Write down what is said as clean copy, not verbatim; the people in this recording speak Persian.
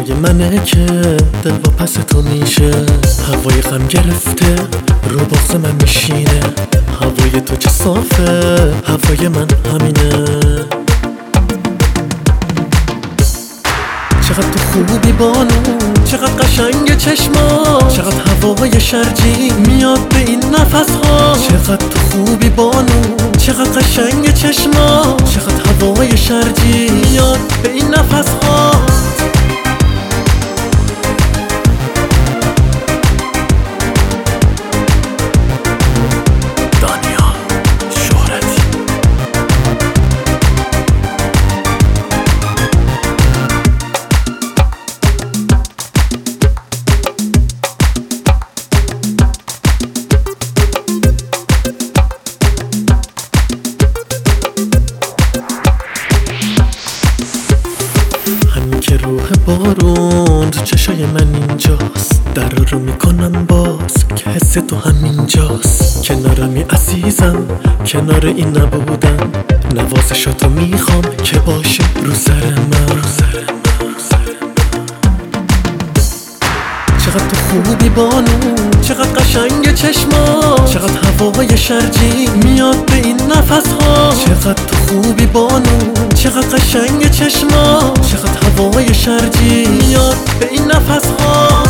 هوای منه که دل با پس تو میشه، هوای غم گرفته رو بغض من میشینه، هوای تو چه صافه، هوای من همینه. چقدر تو خوبی بانو، چقدر قشنگ چشما، چقدر هوای شرجی میاد به این نفس ها. چقدر تو خوبی بانو، چقدر قشنگ چشما، چقدر هوای شرجی میاد به این نفس ها. که روح بارون تو چشای من اینجاست، در رو میکنم باز که حس تو همینجاست. کنارمی عزیزم، کنار این نبودم، نوازشاتو میخوام که باشی رو سر من. چقدر تو خوبی بانو، چقدر قشنگ چشما، چقدر هوای شرجی میاد به این نفس ها. چقدر تو خوبی بانو، چقدر قشنگ چشما، چقدر هوای شرجی میاد به این نفس ها.